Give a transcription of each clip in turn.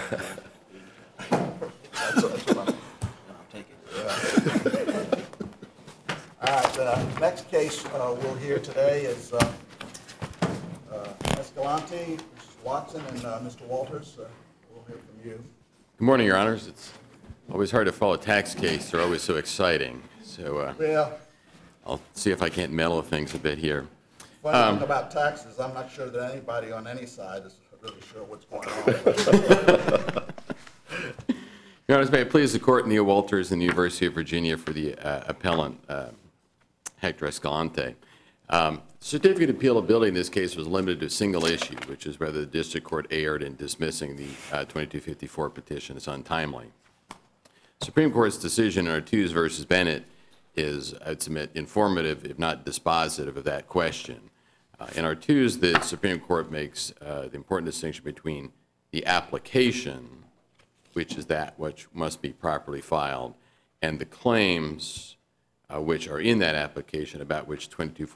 That's what I'm taking. All right, the next case we'll hear today is Escalante, Mrs. Watson, and Mr. Walters. We'll hear from you. Good morning, Your Honors. It's always hard to follow a tax case. They're always so exciting. So I'll see if I can't mellow things a bit here. Funny thing about taxes, I'm not sure that anybody on any side is really sure what's going on. Your Honors, may it please the Court, Neil Walters in the University of Virginia for the appellant, Hector Escalante. Certificate of appealability in this case was limited to a single issue, which is whether the district court erred in dismissing the 2254 petition as untimely. Supreme Court's decision in Artuz versus Bennett is, I'd submit, informative, if not dispositive, of that question. In Artuz, the Supreme Court makes the important distinction between the application, which is that which must be properly filed, and the claims which are in that application about which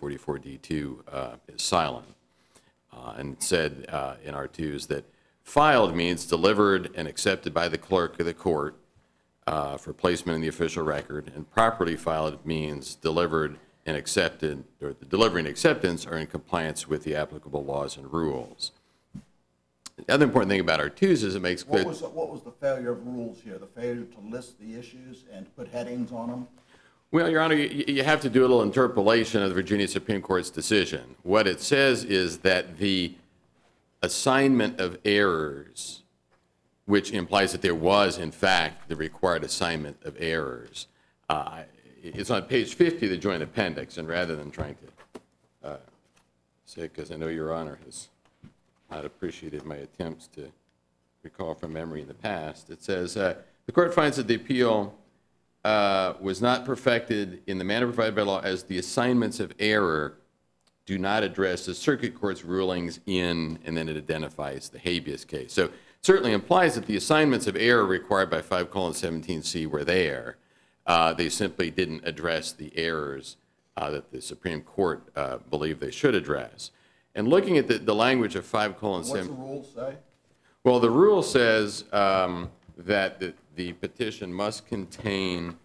2244 D2 is silent. And it said in Artuz that filed means delivered and accepted by the clerk of the court for placement in the official record, and properly filed means delivered and accepted, or the delivery and acceptance are in compliance with the applicable laws and rules. The other important thing about Artuz is it makes clear... What was the failure of rules here? The failure to list the issues and put headings on them? Well, Your Honor, you have to do a little interpolation of the Virginia Supreme Court's decision. What it says is that the assignment of errors, which implies that there was, in fact, the required assignment of errors, it's on page 50 of the joint appendix, and rather than trying to say, because I know Your Honor has not appreciated my attempts to recall from memory in the past, it says, the court finds that the appeal was not perfected in the manner provided by law as the assignments of error do not address the circuit court's rulings in, and then it identifies the habeas case. So it certainly implies that the assignments of error required by 5:17C were there. They simply didn't address the errors that the Supreme Court believed they should address. And looking at the language of 5:17... What's the rule say? Well, the rule says that the petition must contain,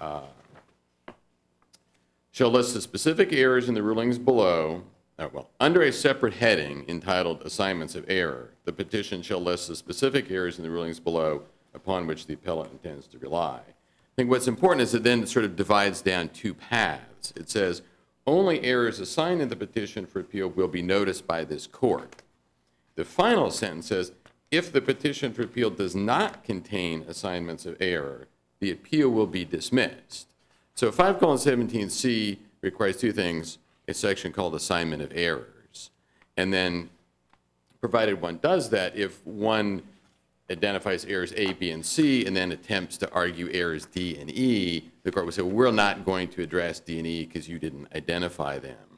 shall list the specific errors in the rulings below, under a separate heading entitled Assignments of Error, the petition shall list the specific errors in the rulings below upon which the appellant intends to rely. I think what's important is it then sort of divides down two paths. It says, only errors assigned in the petition for appeal will be noticed by this court. The final sentence says, if the petition for appeal does not contain assignments of error, the appeal will be dismissed. So 5:17C requires two things, a section called assignment of errors. And then, provided one does that, if one identifies errors A, B, and C, and then attempts to argue errors D and E, the court will say, well, we're not going to address D and E because you didn't identify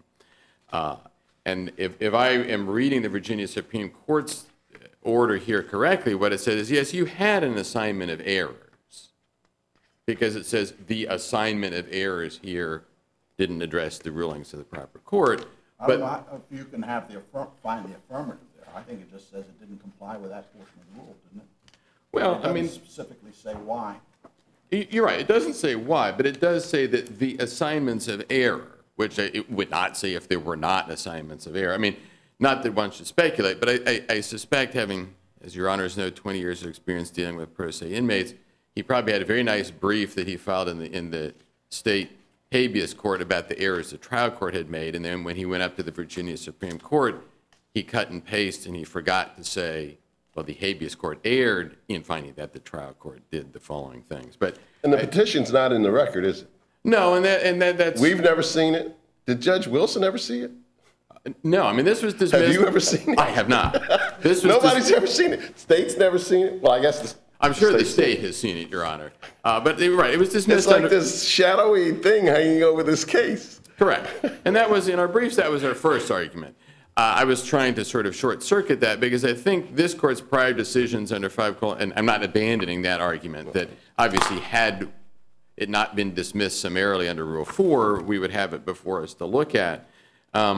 them. And if I am reading the Virginia Supreme Court's order here correctly, what it says is, yes, you had an assignment of errors, because it says the assignment of errors here didn't address the rulings of the proper court. But you can have find the affirmative there. I think it just says it didn't comply with that portion of the rule, didn't it? Well, it doesn't specifically say why. You're right. It doesn't say why, but it does say that the assignments of error, which it would not say if there were not assignments of error. I mean, not that one should speculate, but I suspect, having, as Your Honors know, 20 years of experience dealing with pro se inmates, he probably had a very nice brief that he filed in the state habeas court about the errors the trial court had made, and then when he went up to the Virginia Supreme Court, he cut and pasted and he forgot to say, well, the habeas court erred in finding that the trial court did the following things. And the petition's not in the record, is it? No, and that's... We've never seen it. Did Judge Wilson ever see it? No, I mean, this was dismissed... Have you ever seen it? I have not. Nobody's ever seen it. State's never seen it. Well, I guess... I'm sure the state has seen it, Your Honor. But right, it was dismissed... It's like this shadowy thing hanging over this case. Correct. And that was, in our briefs, that was our first argument. I was trying to sort of short-circuit that because I think this court's prior decisions under 5, and I'm not abandoning that argument, that obviously had it not been dismissed summarily under Rule 4, we would have it before us to look at.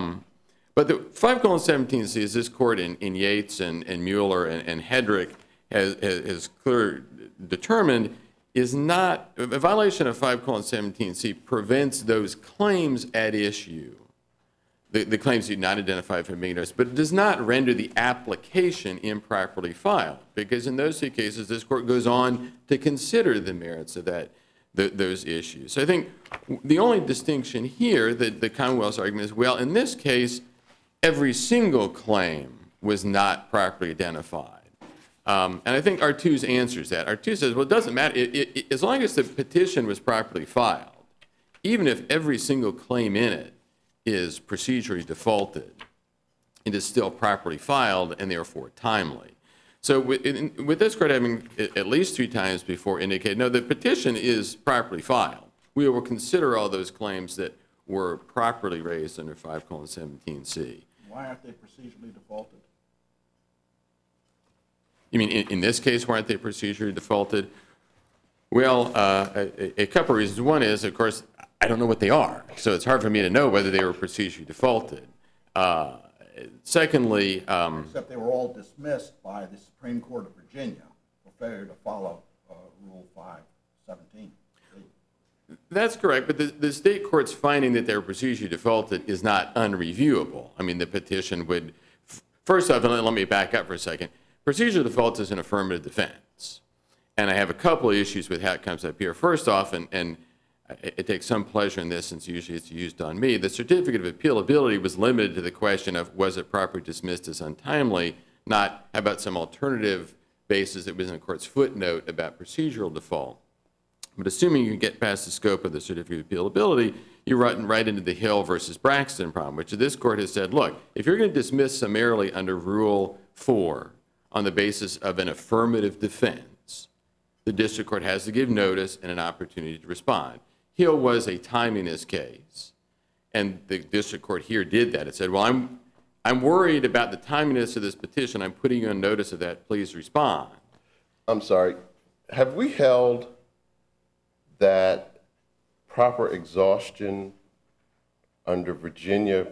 But the 5:17C is this court in Yates and Mueller and Hedrick has clearly determined is not, a violation of 5:17C prevents those claims at issue, the claims do not identify for being noticed, but it does not render the application improperly filed, because in those two cases, this court goes on to consider the merits of those issues. So I think the only distinction here that the Commonwealth's argument is, well, in this case, every single claim was not properly identified. And I think R2's answers that. R2 says, well, it doesn't matter. As long as the petition was properly filed, even if every single claim in it is procedurally defaulted, it is still properly filed and therefore timely. So with this court having at least 3 times before indicated, no, the petition is properly filed. We will consider all those claims that were properly raised under 5:17C. Why aren't they procedurally defaulted? You mean in this case, why aren't they procedurally defaulted? Well, a couple of reasons. One is, of course, I don't know what they are, so it's hard for me to know whether they were procedurally defaulted. Secondly, Except they were all dismissed by the Supreme Court of Virginia for failure to follow Rule 517. that's correct, but the state court's finding that they were procedurally defaulted is not unreviewable. I mean, the petition would, first off, and let me back up for a second. Procedural default is an affirmative defense, and I have a couple of issues with how it comes up here. First off, and it takes some pleasure in this since usually it's used on me, the certificate of appealability was limited to the question of was it properly dismissed as untimely, not how about some alternative basis that was in the court's footnote about procedural default. But assuming you can get past the scope of the certificate of appealability, you run right into the Hill versus Braxton problem, which this court has said, look, if you're going to dismiss summarily under Rule 4 on the basis of an affirmative defense, the district court has to give notice and an opportunity to respond. Hill was a timeliness case, and the district court here did that. It said, well, I'm worried about the timeliness of this petition. I'm putting you on notice of that. Please respond. I'm sorry, have we held that proper exhaustion under Virginia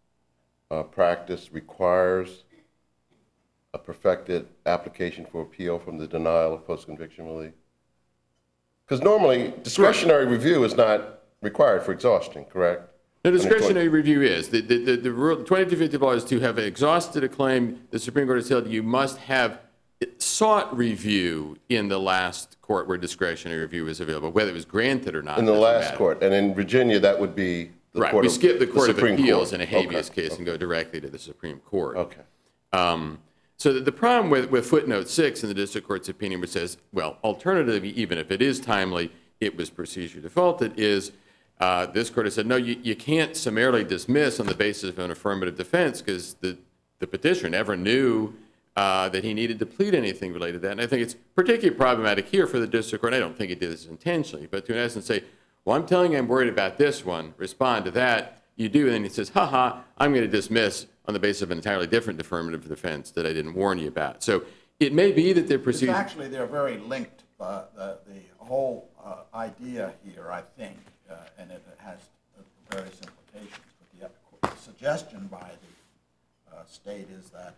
practice requires a perfected application for appeal from the denial of post-conviction relief? Because normally, discretionary review is not required for exhaustion, correct? The discretionary review is. The rule 2250 law is to have exhausted a claim. The Supreme Court has held you must have sought review in the last court where discretionary review is available, whether it was granted or not. In the last court, and in Virginia, that would be the right. court We of, skip the Court of Supreme Appeals Court. in a habeas case and go directly to the Supreme Court. Okay. So the problem with footnote 6 in the district court's opinion, which says, well, alternatively, even if it is timely, it was procedure defaulted, is this court has said, no, you can't summarily dismiss on the basis of an affirmative defense because the petitioner never knew that he needed to plead anything related to that. And I think it's particularly problematic here for the district court. I don't think it did this intentionally, but to in essence say, well, I'm telling you I'm worried about this one, respond to that, you do, and then he says, I'm going to dismiss on the basis of an entirely different affirmative defense that I didn't warn you about. So it may be that they're procedure. Actually, they're very linked. The whole idea here, I think, and it has various implications, but the suggestion by the state is that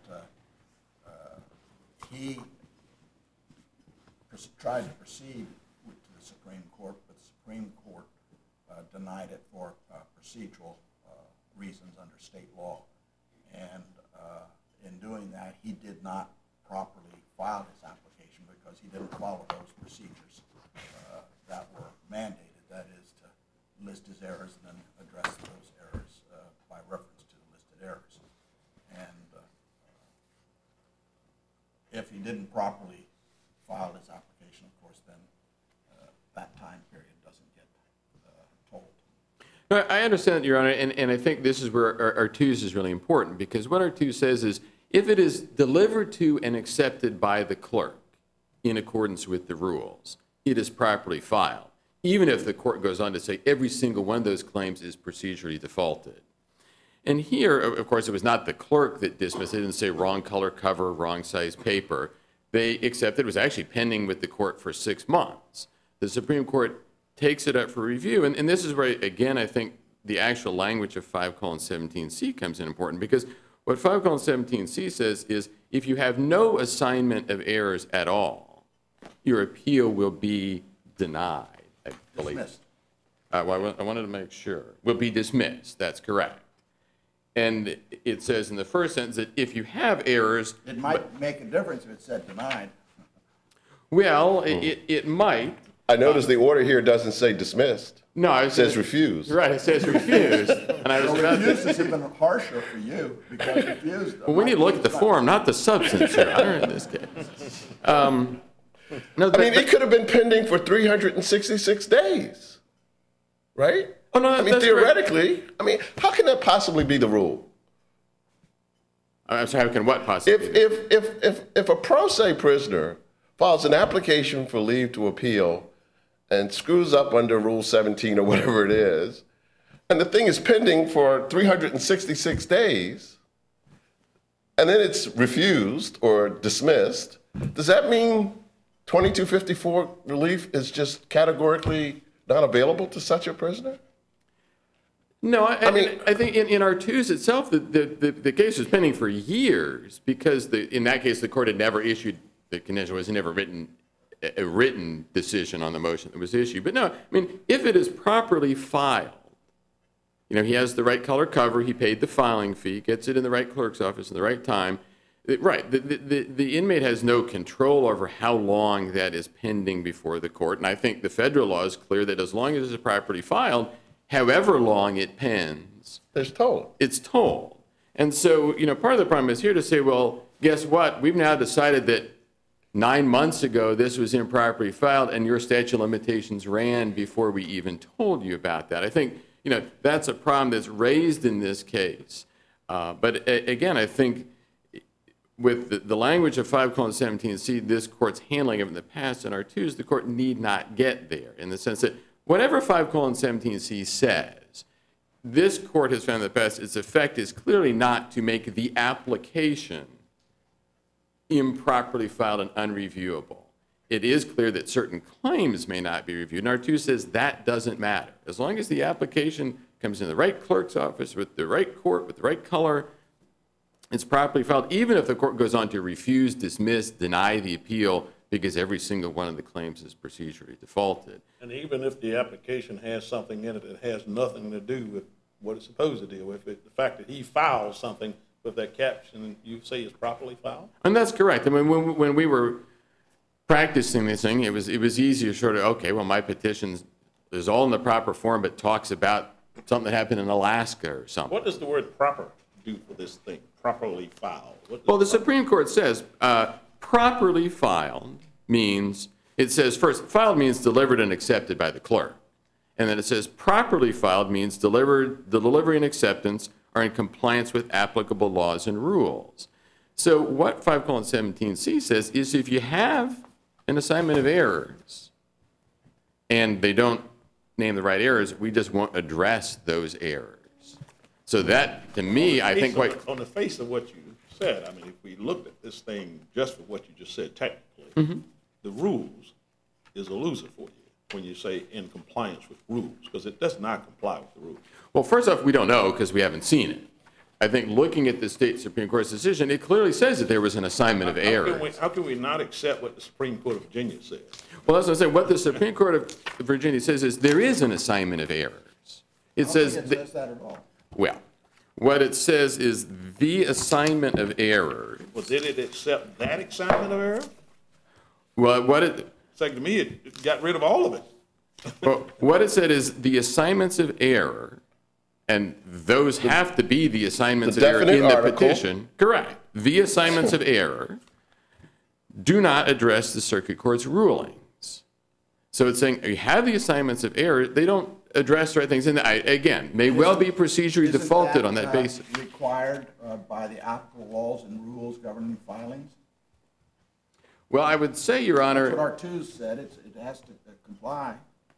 he tried to proceed to the Supreme Court, but the Supreme Court denied it for procedural reasons under state law. And in doing that, he did not properly file his application because he didn't follow those procedures that were mandated. That is to list his errors and then address those errors by reference to the listed errors. And if he didn't properly file his application, of course, then that time period doesn't get told. No, I understand, Your Honor, and I think this is where R2's is really important, because what R2 says is if it is delivered to and accepted by the clerk in accordance with the rules, it is properly filed, even if the court goes on to say every single one of those claims is procedurally defaulted. And here, of course, it was not the clerk that dismissed it. They didn't say wrong color cover, wrong size paper. They accepted it was actually pending with the court for 6 months. The Supreme Court takes it up for review. And this is where, again, I think the actual language of 5:17C comes in important, because What 5:17C says is if you have no assignment of errors at all, your appeal will be denied, I believe. Dismissed. Well, I wanted to make sure. Will be dismissed, that's correct. And it says in the first sentence that if you have errors, It might make a difference if it said denied. well, it might. I noticed the order here doesn't say dismissed. No, I It was says refused. Right, it says refused. And I was Well, about to, refused is even harsher for you because refused. well, we need to look at the form, not the substance here, in this case. No, I mean, it could have been pending for 366 days, right? Oh, no, I mean, that's theoretically, I mean, how can that possibly be the rule? I'm sorry, how can what possibly? If a pro se prisoner files an application for leave to appeal and screws up under Rule 17 or whatever it is, and the thing is pending for 366 days, and then it's refused or dismissed, does that mean 2254 relief is just categorically not available to such a prisoner? No, I mean- mean, I think in R2s itself, the case was pending for years because in that case, the court had never issued, the condition was never a written decision on the motion that was issued. But no, I mean, if it is properly filed, he has the right color cover, he paid the filing fee, gets it in the right clerk's office in the right time. Right, the inmate has no control over how long that is pending before the court. And I think the federal law is clear that as long as it's properly filed, however long it pens, There's total. it's told. And so, part of the problem is here to say, well, guess what? We've now decided that 9 months ago this was improperly filed and your statute of limitations ran before we even told you about that. I think, that's a problem that's raised in this case. But again, I think with the language of 5:17C, this court's handling of it in the past in R2s, the court need not get there in the sense that whatever 5:17C says, this court has found in the past its effect is clearly not to make the application improperly filed and unreviewable. It is clear that certain claims may not be reviewed. And R2 says that doesn't matter. As long as the application comes in the right clerk's office with the right court, with the right color, it's properly filed, even if the court goes on to refuse, dismiss, deny the appeal, because every single one of the claims is procedurally defaulted. And even if the application has something in it that has nothing to do with what it's supposed to deal with, the fact that he files something with that caption, you say is properly filed? And that's correct. I mean, when we were practicing this thing, it was easier sort of, okay, well, my petition is all in the proper form, but talks about something that happened in Alaska or something. What does the word proper do for this thing, properly filed? Well, the Supreme Court says properly filed means, it says first, filed means delivered and accepted by the clerk. And then it says properly filed means the delivery and acceptance are in compliance with applicable laws and rules. So what 5:17C says is if you have an assignment of errors and they don't name the right errors, we just won't address those errors. So that, to me, I think quite... On the face of what you said, I mean, if we looked at this thing just for what you just said technically, the rules is a loser for you when you say in compliance with rules, because it does not comply with the rules. Well, first off, we don't know because we haven't seen it. I think looking at the state Supreme Court's decision, it clearly says that there was an assignment of errors. How can we not accept what the Supreme Court of Virginia says? Well, as I said, what the Supreme Court of Virginia says is there is an assignment of errors. It says, I don't think it says that at all. well, what it says is the assignment of errors. Well, did it accept that assignment of error? Well, what it It's like to me, it got rid of all of it. well, what it said is the assignments of error, and those have to be the assignments The of error in definite the article. petition. Correct. The assignments of error do not address the circuit court's rulings. So it's saying you have the assignments of error, they don't address the right things. And again, may well be procedurally Isn't defaulted on that basis. Required by the applicable laws and rules governing filings? Well, I would say, Your Honor. That's what our twos said, it has to comply.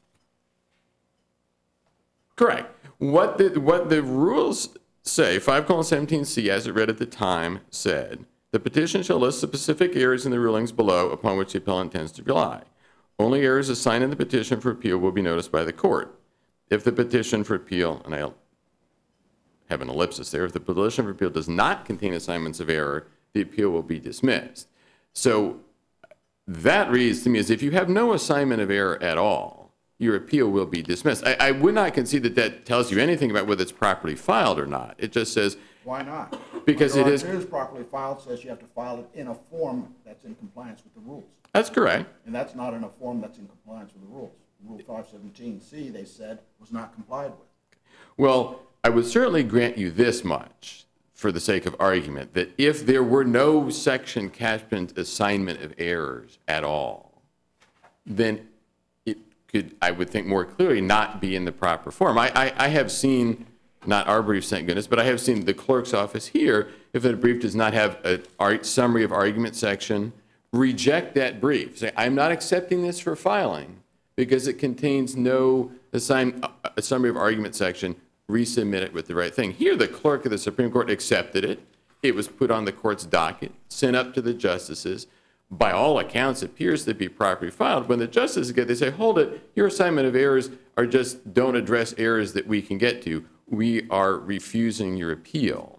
Correct. What the rules say, 5:17C, as it read at the time, said, the petition shall list the specific errors in the rulings below upon which the appellant intends to rely. Only errors assigned in the petition for appeal will be noticed by the court. If the petition for appeal, and I'll have an ellipsis there. If the petition for appeal does not contain assignments of error, the appeal will be dismissed. So that reads to me as if you have no assignment of error at all, your appeal will be dismissed. I would not concede that that tells you anything about whether it's properly filed or not. It just says, Why not? Because it is- It is properly filed, says you have to file it in a form that's in compliance with the rules. that's correct. And that's not in a form that's in compliance with the rules. Rule 517C, they said, was not complied with. Well, I would certainly grant you this much for the sake of argument, that if there were no section captioned assignment of errors at all, then it could, I would think more clearly, not be in the proper form. I have seen, not our briefs, thank goodness, but I have seen the clerk's office here, if a brief does not have a summary of argument section, reject that brief. Say, I'm not accepting this for filing because it contains no a summary of argument section, resubmit it with the right thing. Here, the clerk of the Supreme Court accepted it. It was put on the court's docket, sent up to the justices. By all accounts, appears to be properly filed. When the justices get, they say, hold it, your assignment of errors are just don't address errors that we can get to. We are refusing your appeal.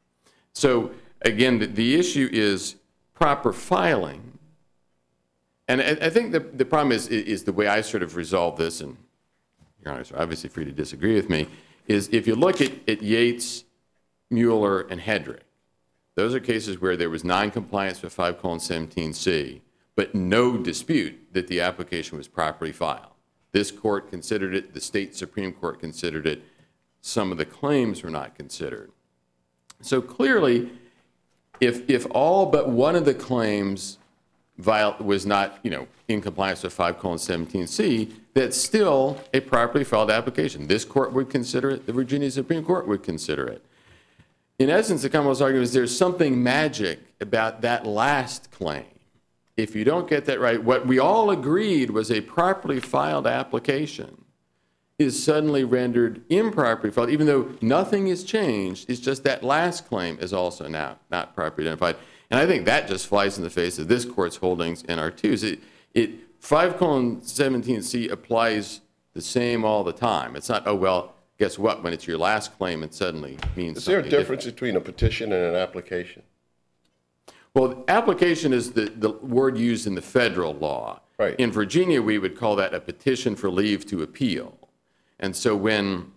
So again, the issue is proper filing. And I think the problem is the way I sort of resolve this, and Your Honors are obviously free to disagree with me, is if you look at Yates, Mueller, and Hedrick, those are cases where there was noncompliance with 5:17C, but no dispute that the application was properly filed. This court considered it, the state Supreme Court considered it, some of the claims were not considered. So clearly, if all but one of the claims was not, in compliance with 5:17C, that's still a properly filed application. This court would consider it, the Virginia Supreme Court would consider it. In essence, the Commonwealth's argument is there's something magic about that last claim. If you don't get that right, what we all agreed was a properly filed application is suddenly rendered improperly filed, even though nothing has changed. It's just that last claim is also now not properly identified. And I think that just flies in the face of this court's holdings in R2s. 5:17C applies the same all the time. It's not, oh, well, guess what? When it's your last claim, it suddenly means Is there a something difference different. between a petition and an application? Well, application is the word used in the federal law. Right. In Virginia, we would call that a petition for leave to appeal. And so when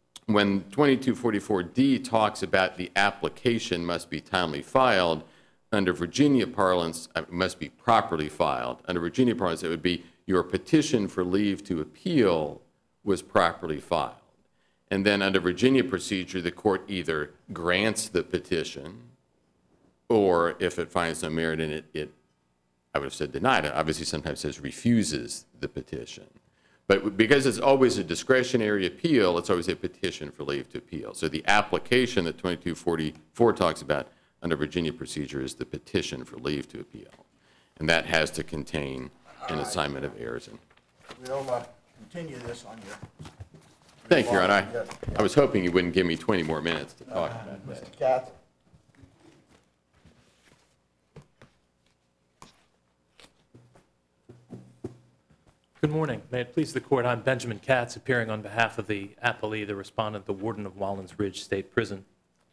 2244D talks about the application must be timely filed, under Virginia parlance, it must be properly filed. Under Virginia parlance, it would be your petition for leave to appeal was properly filed. And then under Virginia procedure, the court either grants the petition, or if it finds no merit in it, I would have said denied it. Obviously, sometimes says refuses the petition. But because it's always a discretionary appeal, it's always a petition for leave to appeal. So the application that 2244 talks about under Virginia procedure is the petition for leave to appeal. And that has to contain an assignment of errors. We'll continue this on your... Thank you, Your Honor. I was hoping you wouldn't give me 20 more minutes to talk about that. Mr. Katz? Good morning. May it please the court, I'm Benjamin Katz, appearing on behalf of the appellee, the respondent, the warden of Wallens Ridge State Prison.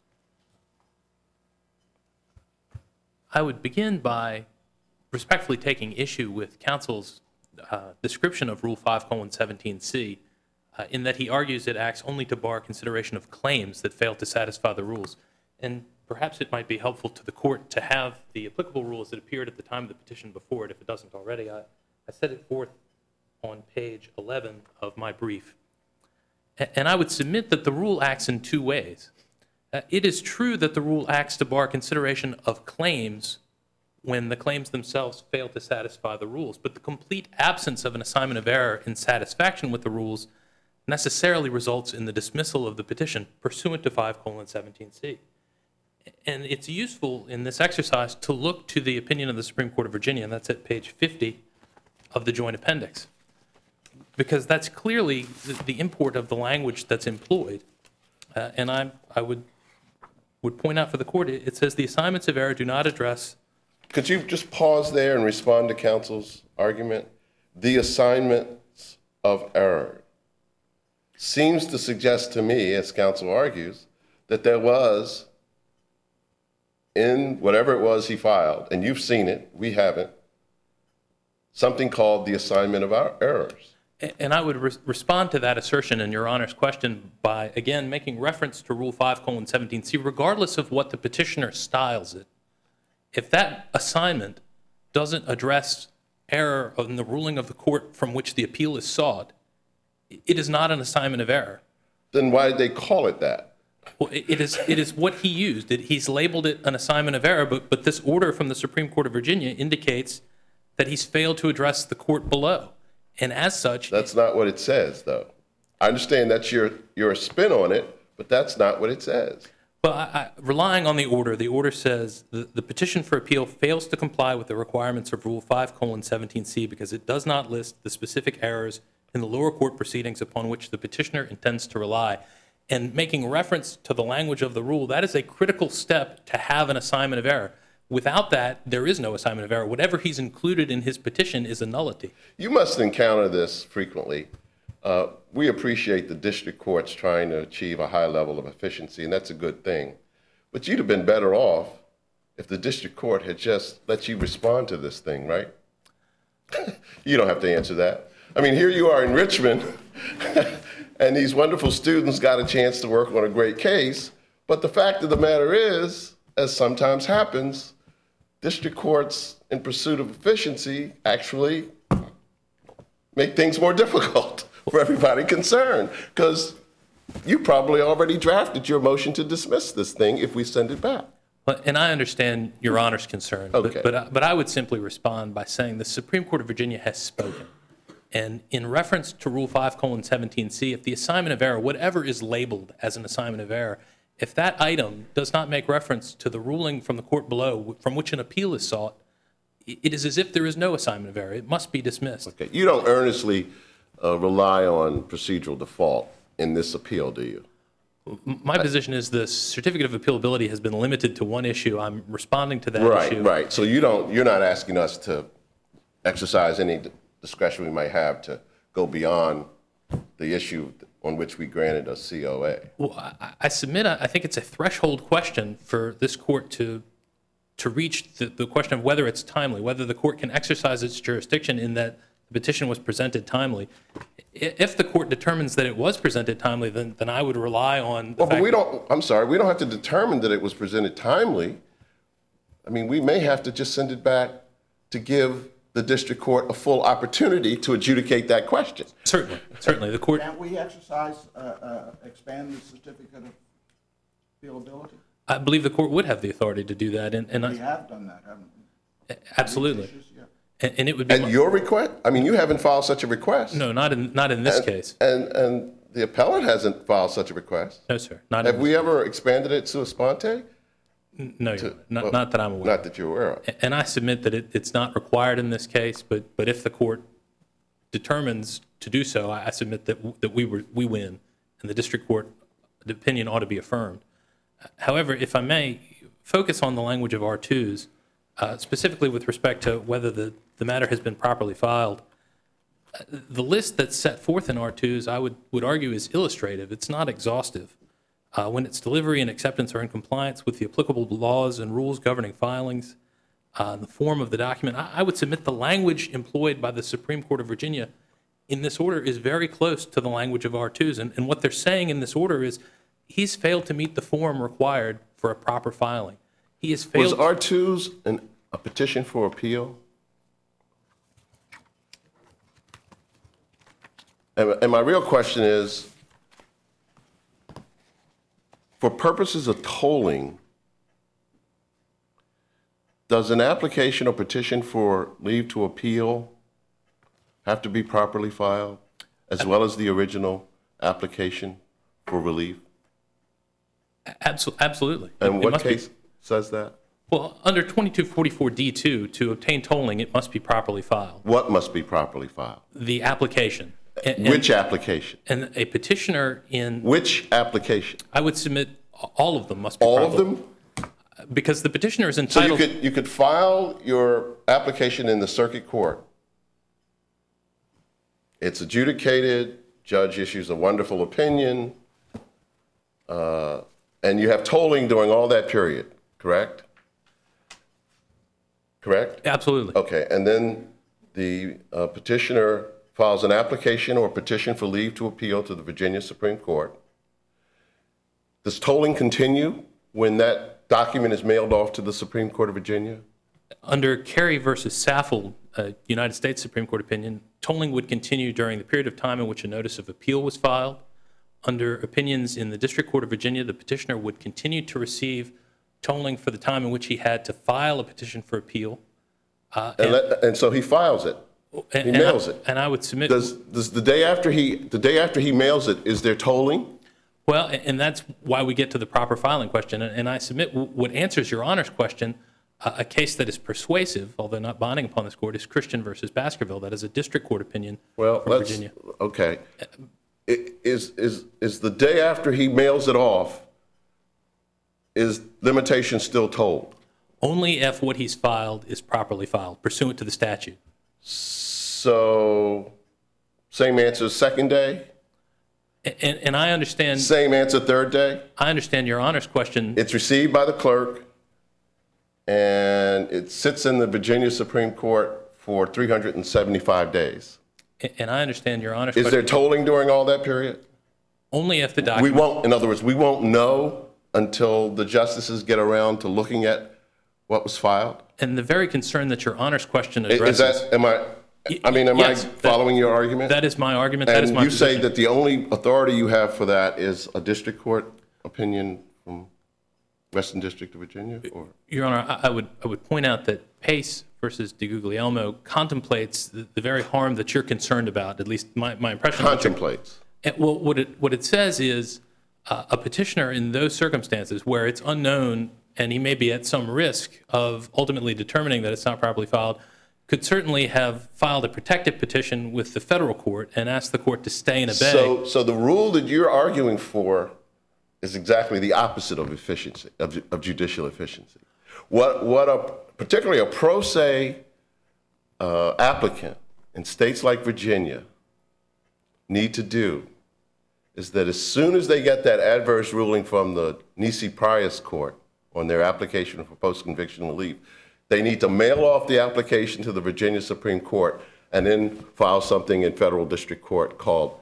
I would begin by respectfully taking issue with counsel's description of Rule 5:17C, in that he argues it acts only to bar consideration of claims that fail to satisfy the rules. And perhaps it might be helpful to the court to have the applicable rules that appeared at the time of the petition before it, if it doesn't already. I set it forth on page 11 of my brief. And I would submit that the rule acts in two ways. It is true that the rule acts to bar consideration of claims when the claims themselves fail to satisfy the rules, but the complete absence of an assignment of error in satisfaction with the rules necessarily results in the dismissal of the petition pursuant to 5:17C. And it's useful in this exercise to look to the opinion of the Supreme Court of Virginia, and that's at page 50 of the joint appendix, because that's clearly the import of the language that's employed. And I would point out for the court, it says the assignments of error do not address. Could you just pause there and respond to counsel's argument? The assignments of error seems to suggest to me, as counsel argues, that there was, in whatever it was he filed, and you've seen it, we haven't, something called the assignment of our errors. And I would respond to that assertion in Your Honor's question by, again, making reference to Rule 5:17C, regardless of what the petitioner styles it. If that assignment doesn't address error in the ruling of the court from which the appeal is sought, it is not an assignment of error. Then why did they call it that? Well, it is what he used. He's labeled it an assignment of error, but this order from the Supreme Court of Virginia indicates that he's failed to address the court below. And as such... That's not what it says, though. I understand that's your spin on it, but that's not what it says. But relying on the order says the petition for appeal fails to comply with the requirements of Rule 5:17C because it does not list the specific errors in the lower court proceedings upon which the petitioner intends to rely. And making reference to the language of the rule, that is a critical step to have an assignment of error. Without that, there is no assignment of error. Whatever he's included in his petition is a nullity. You must encounter this frequently. We appreciate the district courts trying to achieve a high level of efficiency, and that's a good thing. But you'd have been better off if the district court had just let you respond to this thing, right? You don't have to answer that. I mean, here you are in Richmond, and these wonderful students got a chance to work on a great case, but the fact of the matter is, as sometimes happens, district courts, in pursuit of efficiency, actually make things more difficult for everybody concerned, because you probably already drafted your motion to dismiss this thing if we send it back. And I understand Your Honor's concern, Okay. but I would simply respond by saying the Supreme Court of Virginia has spoken. And in reference to Rule 5:17C, if the assignment of error, whatever is labeled as an assignment of error, if that item does not make reference to the ruling from the court below from which an appeal is sought, it is as if there is no assignment of error. It must be dismissed. Okay. You don't earnestly rely on procedural default in this appeal, do you? My position is the certificate of appealability has been limited to one issue. I'm responding to that issue. Right. So you're not asking us to exercise any discretion we might have to go beyond the issue on which we granted a COA. Well, I submit, I think it's a threshold question for this court to reach the question of whether it's timely, whether the court can exercise its jurisdiction in that the petition was presented timely. If the court determines that it was presented timely, then I would rely on the fact But we don't have to determine that it was presented timely. I mean, we may have to just send it back to give the district court a full opportunity to adjudicate that question. Certainly. The court... Can't we exercise, expand the certificate of appealability? I believe the court would have the authority to do that. And We have done that, haven't we? absolutely. Issues, yeah. And it would be... At your request? I mean, you haven't filed such a request. No, not in this case. And the appellant hasn't filed such a request. No, sir. Not Have we ever expanded it sua sponte? No, not that I'm aware. Not that you're aware of. And I submit that it's not required in this case, but if the court determines to do so, I submit that we win, and the district court, the opinion ought to be affirmed. However, if I may focus on the language of R2s, specifically with respect to whether the matter has been properly filed, the list that's set forth in R2s, I would argue, is illustrative. It's not exhaustive. When its delivery and acceptance are in compliance with the applicable laws and rules governing filings, the form of the document, I would submit the language employed by the Supreme Court of Virginia in this order is very close to the language of R2s. And what they're saying in this order is he's failed to meet the form required for a proper filing. He has failed. Was R2s a petition for appeal? And my real question is, for purposes of tolling, does an application or petition for leave to appeal have to be properly filed, as well as the original application for relief? Absolutely. And It what must be. case says that? Well, under 2244D2, to obtain tolling, it must be properly filed. What must be properly filed? The application. Which application? And a petitioner in, Which application? I would submit all of them must be All properly. of them? Because the petitioner is So entitled. you could file your application in the circuit court. It's adjudicated, judge issues a wonderful opinion, and you have tolling during all that period, correct? Correct? Absolutely. Okay, and then the petitioner files an application or petition for leave to appeal to the Virginia Supreme Court. Does tolling continue when that document is mailed off to the Supreme Court of Virginia? Under Carey versus Saffold, United States Supreme Court opinion, tolling would continue during the period of time in which a notice of appeal was filed. Under opinions in the District Court of Virginia, the petitioner would continue to receive tolling for the time in which he had to file a petition for appeal. And so he files it. He mails it. And I would submit. Does the day after he mails it, is there tolling? Well, and that's why we get to the proper filing question. And I submit what answers Your Honor's question, a case that is persuasive, although not binding upon this court, is Christian versus Baskerville. That is a district court opinion from Virginia. Okay. Is the day after he mails it off, is limitation still tolled? Only if what he's filed is properly filed, pursuant to the statute. So, same answer second day? And I understand. Same answer third day? I understand Your Honor's question. It's received by the clerk, and it sits in the Virginia Supreme Court for 375 days. And I understand Your Honor's Is question. there tolling during all that period? Only if the document. In other words, we won't know until the justices get around to looking at what was filed? And the very concern that Your Honor's question Is addresses. that, am I following your argument? That is my argument. That is my And you say position. that the only authority you have for that is a district court opinion from Western District of Virginia? Or? Your Honor, I would point out that Pace versus DeGuglielmo contemplates the very harm that you're concerned about, at least my impression. Contemplates. Well, what it says is a petitioner in those circumstances where it's unknown and he may be at some risk of ultimately determining that it's not properly filed, could certainly have filed a protective petition with the federal court and asked the court to stay and obey. So the rule that you're arguing for is exactly the opposite of efficiency, of judicial efficiency. Particularly a pro se applicant in states like Virginia need to do is that as soon as they get that adverse ruling from the Nisi Prius court on their application for post-conviction relief, they need to mail off the application to the Virginia Supreme Court and then file something in federal district court called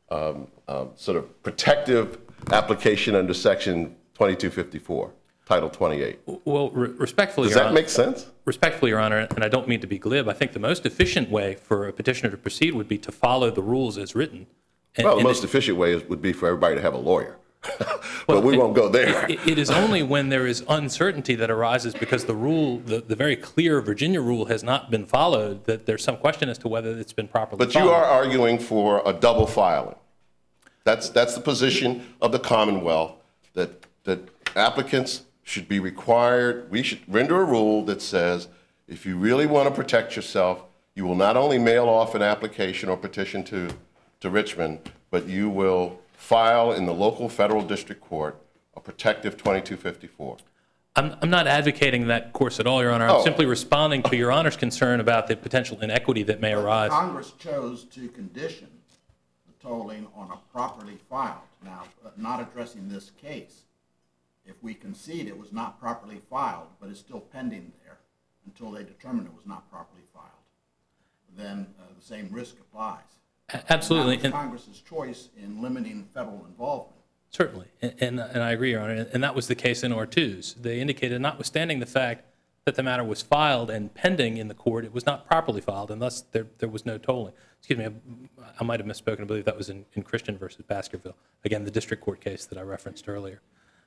sort of protective application under Section 2254, Title 28. Well, respectfully, Does Your that Honor, make sense? Respectfully, Your Honor, and I don't mean to be glib, I think the most efficient way for a petitioner to proceed would be to follow the rules as written. Well, the most efficient way would be for everybody to have a lawyer. But we won't go there. It is only when there is uncertainty that arises because the rule, the very clear Virginia rule has not been followed, that there's some question as to whether it's been properly But followed. you are arguing for a double filing. That's the position of the Commonwealth, that applicants should be required, we should render a rule that says if you really want to protect yourself, you will not only mail off an application or petition to Richmond, but you will file in the local federal district court a protective 2254. I'm not advocating that course at all, Your Honor. I'm simply responding to Your Honor's concern about the potential inequity that may arise. Congress chose to condition the tolling on a properly filed. Now, not addressing this case, if we concede it was not properly filed, but it's still pending there until they determine it was not properly filed, then the same risk applies. Absolutely. And that was Congress's choice in limiting federal involvement. Certainly, and I agree, Your Honor, and that was the case in Ortiz. They indicated, notwithstanding the fact that the matter was filed and pending in the court, it was not properly filed, and thus there was no tolling. Excuse me, I might have misspoken. I believe that was in Christian versus Baskerville. Again, the district court case that I referenced earlier.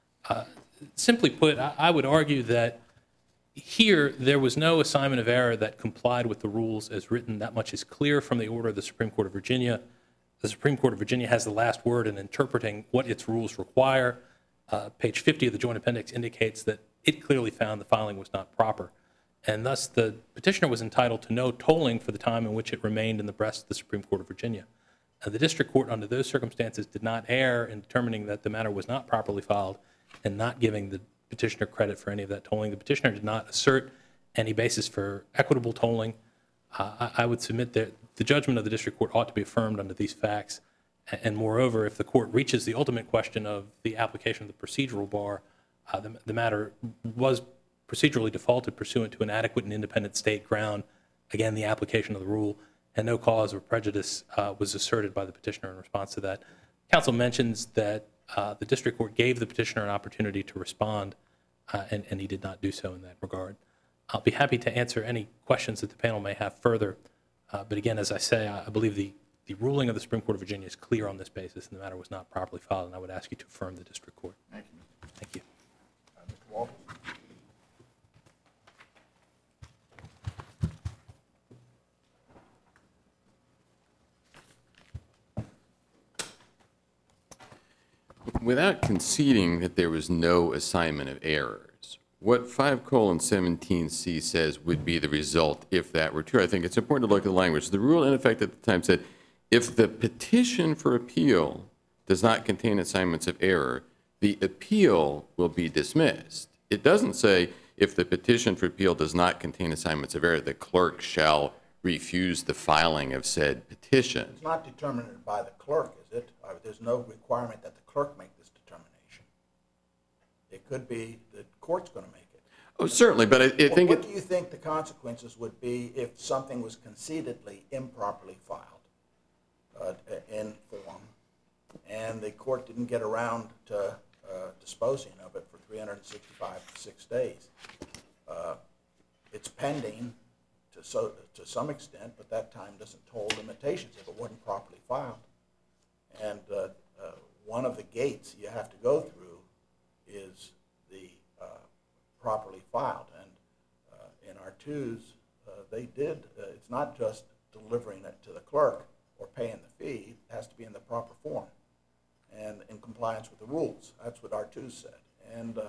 Simply put, I would argue that here there was no assignment of error that complied with the rules as written. That much is clear from the order of the Supreme Court of Virginia. The Supreme Court of Virginia has the last word in interpreting what its rules require. Page 50 of the Joint Appendix indicates that it clearly found the filing was not proper, and thus the petitioner was entitled to no tolling for the time in which it remained in the breast of the Supreme Court of Virginia. The district court, under those circumstances, did not err in determining that the matter was not properly filed and not giving the petitioner credit for any of that tolling. The petitioner did not assert any basis for equitable tolling. I would submit that the judgment of the district court ought to be affirmed under these facts, And moreover, if the court reaches the ultimate question of the application of the procedural bar, the matter was procedurally defaulted pursuant to an adequate and independent state ground, again, the application of the rule, and no cause or prejudice was asserted by the petitioner in response to that. Counsel mentions that the district court gave the petitioner an opportunity to respond, and he did not do so in that regard. I'll be happy to answer any questions that the panel may have further. But again, as I say, I believe the ruling of the Supreme Court of Virginia is clear on this basis, and the matter was not properly filed, and I would ask you to affirm the district court. Thank you. Thank you. Mr. Walters? Without conceding that there was no assignment of errors, what 5:17C says would be the result if that were true? I think it's important to look at the language. The rule in effect at the time said, if the petition for appeal does not contain assignments of error, the appeal will be dismissed. It doesn't say if the petition for appeal does not contain assignments of error, the clerk shall refuse the filing of said petition. It's not determined by the clerk, is it? There's no requirement that the clerk make this determination. It could be the court's going to make it. Oh, certainly, but I think What do you think the consequences would be if something was concededly improperly filed in form, and the court didn't get around to disposing of it for 365 days? It's pending to some extent, but that time doesn't hold limitations if it wasn't properly filed. And one of the gates you have to go through is the properly filed. And in R2s, they did. It's not just delivering it to the clerk or paying the fee. It has to be in the proper form and in compliance with the rules. That's what R2 said. And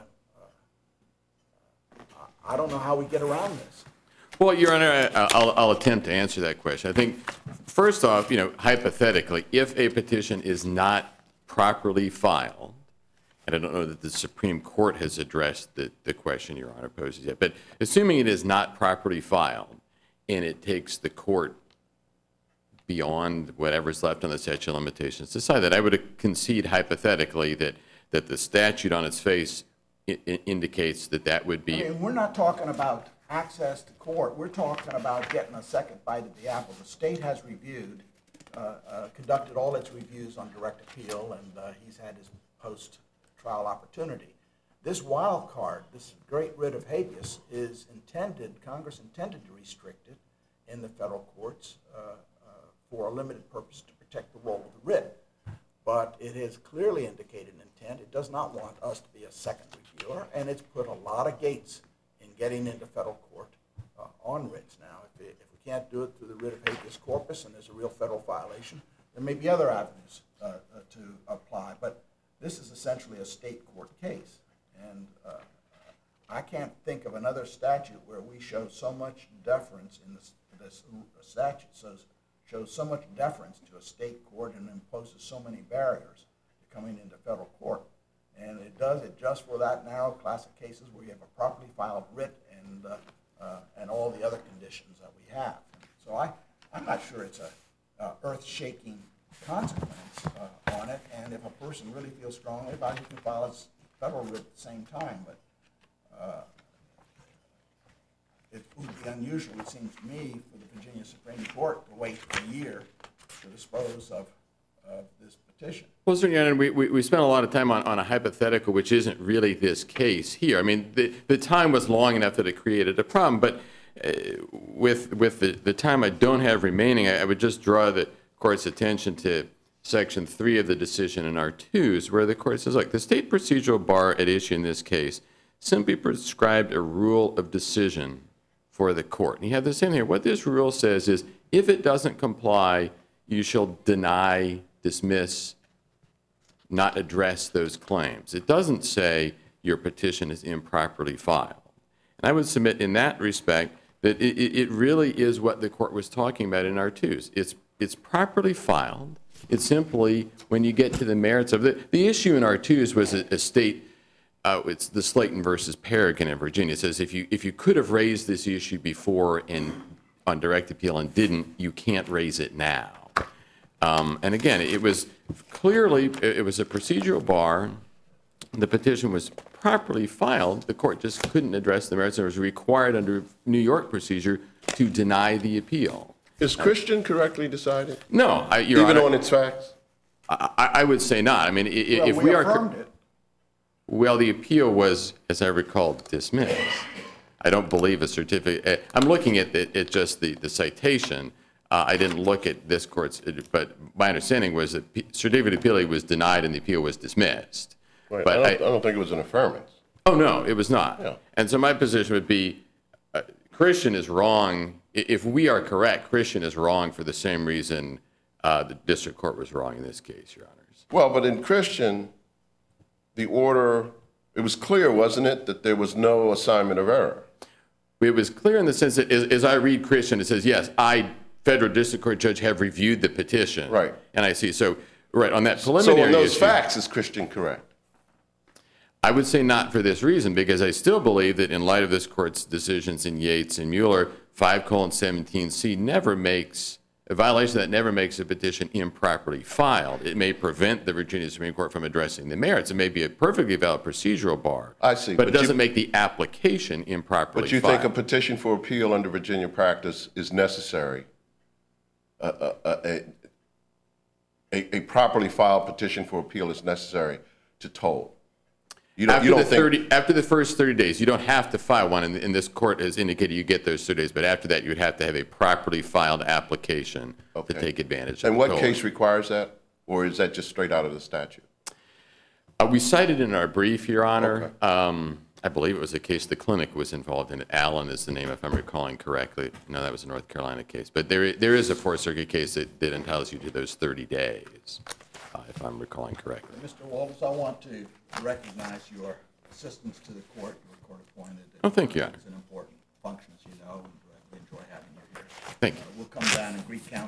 I don't know how we get around this. Well, Your Honor, I'll attempt to answer that question. I think, first off, hypothetically, if a petition is not properly filed, and I don't know that the Supreme Court has addressed the question Your Honor poses yet, but assuming it is not properly filed and it takes the court beyond whatever's left on the statute of limitations to decide that, I would concede hypothetically that the statute on its face indicates that would be. I mean, we're not talking about access to court. We're talking about getting a second bite at the apple. The state has reviewed, conducted all its reviews on direct appeal, and he's had his post-trial opportunity. This wild card, this great writ of habeas, is intended, Congress intended to restrict it in the federal courts for a limited purpose to protect the role of the writ. But it has clearly indicated intent. It does not want us to be a second reviewer, and it's put a lot of gates in getting into federal court on writs now. If we can't do it through the writ of habeas corpus and there's a real federal violation, there may be other avenues to apply. But this is essentially a state court case. And I can't think of another statute where we show so much deference in this statute, shows so much deference to a state court and imposes so many barriers to coming into federal court. And it does it just for that narrow class of cases where you have a properly filed writ and all the other conditions that we have. So I'm not sure it's a earth-shaking consequence on it. And if a person really feels strongly about it, he can file his federal writ at the same time. But it would be unusual, it seems to me, for the Virginia Supreme Court to wait a year to dispose of this petition. Well, certainly, we spent a lot of time on a hypothetical which isn't really this case here. I mean, the time was long enough that it created a problem, but with the time I don't have remaining, I would just draw the Court's attention to Section 3 of the decision in R2s, where the Court says, look, the state procedural bar at issue in this case simply prescribed a rule of decision for the court. And you have the same here. What this rule says is, if it doesn't comply, you shall deny, dismiss, not address those claims. It doesn't say your petition is improperly filed. And I would submit in that respect that it really is what the Court was talking about in R2s. It's properly filed. It's simply, when you get to the merits of it, the issue in R2s was a state. It's the Slayton versus Paragon in Virginia. It says if you could have raised this issue before on direct appeal and didn't, you can't raise it now. And again, it was clearly, it was a procedural bar. The petition was properly filed. The court just couldn't address the merits. It was required under New York procedure to deny the appeal. Is Christian correctly decided, No, Your even Honor, on its facts? I would say not. I mean, if Well, we are. affirmed it. Well, the appeal was, as I recall, dismissed. I don't believe a certificate. I'm looking at just the citation. I didn't look at this court's, but my understanding was that certificate of appeal was denied and the appeal was dismissed. Right. But I don't think it was an affirmance. oh no, it was not. Yeah. And so my position would be, Christian is wrong. If we are correct, Christian is wrong for the same reason the district court was wrong in this case, Your Honors. Well, but in Christian, the order, it was clear, wasn't it, that there was no assignment of error? It was clear in the sense that as I read Christian, it says, yes, I, federal district court judge, have reviewed the petition. Right. And I see. So, right, on that So preliminary on those issue, facts, is Christian correct? I would say not for this reason, because I still believe that in light of this court's decisions in Yates and Mueller, 5:17C never makes, a violation that never makes a petition improperly filed. It may prevent the Virginia Supreme Court from addressing the merits. It may be a perfectly valid procedural bar. I see, But it but doesn't make the application improperly But you filed. think a petition for appeal under Virginia practice is necessary? A properly filed petition for appeal is necessary to toll? You don't think? After the first 30 days, you don't have to file one, and this court has indicated you get those 30 days, but after that, you'd have to have a properly filed application to take advantage of And the what tolling. case requires that? Or is that just straight out of the statute? We cited in our brief, Your Honor, Okay. I believe it was a case the clinic was involved in. Allen is the name, if I'm recalling correctly. No, that was a North Carolina case. But there is a Fourth Circuit case that entitles you to those 30 days, if I'm recalling correctly. Mr. Walters, I want to recognize your assistance to the court. You were court appointed. Oh, thank you, Your Honor. It's an important function, as you know, and we enjoy having you here. Thank you. We'll come down and greet counsel.